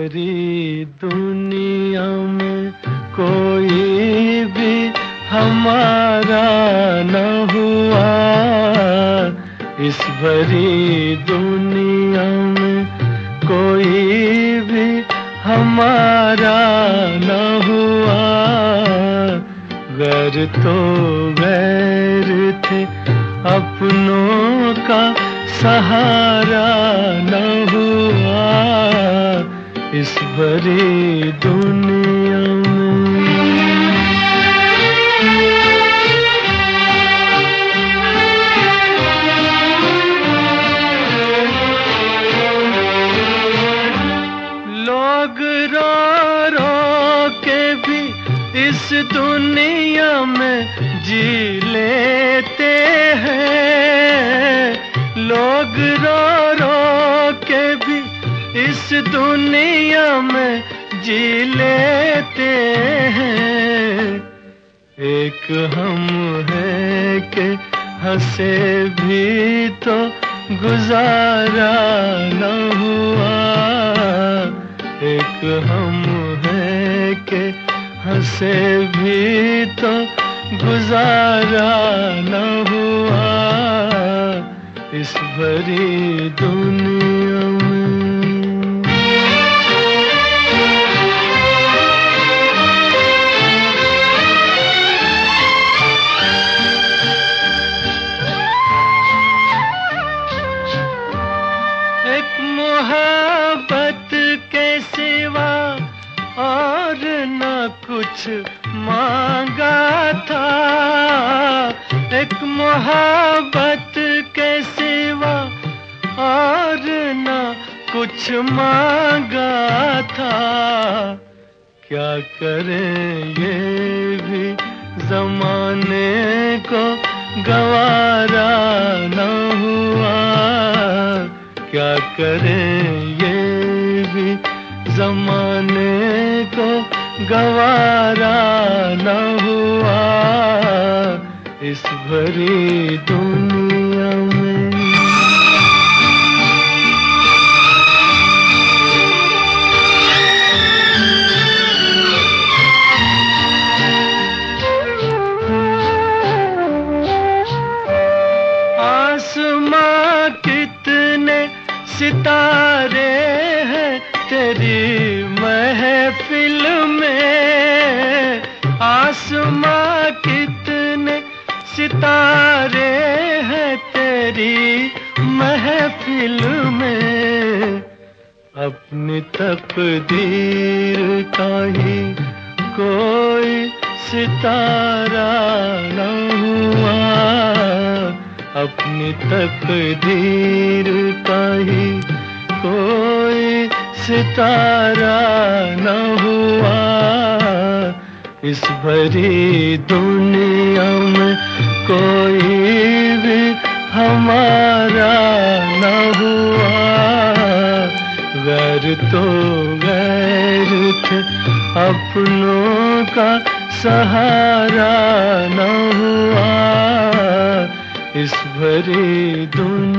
भरी दुनिया में कोई भी हमारा न हुआ। इस भरी दुनिया में कोई भी हमारा न हुआ। गैर तो गैर थे, अपनों का सहारा न हुआ। इस भरी दुनिया में लोग रो रो के भी इस दुनिया में जी लेते हैं। लोग रो रो के भी इस दुनिया में जी लेते हैं। एक हम है कि हंसे भी तो गुजारा न हुआ। एक हम है कि हंसे भी तो गुजारा न हुआ। इस भरी दुनिया में एक मोहब्बत के सिवा और न कुछ मांगा था। एक मोहब्बत के सिवा और न कुछ मांगा था। क्या करें ये भी जमाने को गवारा न हुआ। क्या करें ये भी जमाने को गवारा न हुआ। इस भरी दुनिया में आसमां कितने सितारे हैं तेरी महफिल में। आसमां कितने सितारे हैं तेरी महफिल में। अपनी तकदीर का ही कोई सितारा न हुआ। अपनी तकदीर का ही कोई सितारा न हुआ। इस भरी दुनिया में कोई भी हमारा न हुआ। गैर तो गैर थे, अपनों का सहारा न हुआ। इस भरी दुनिया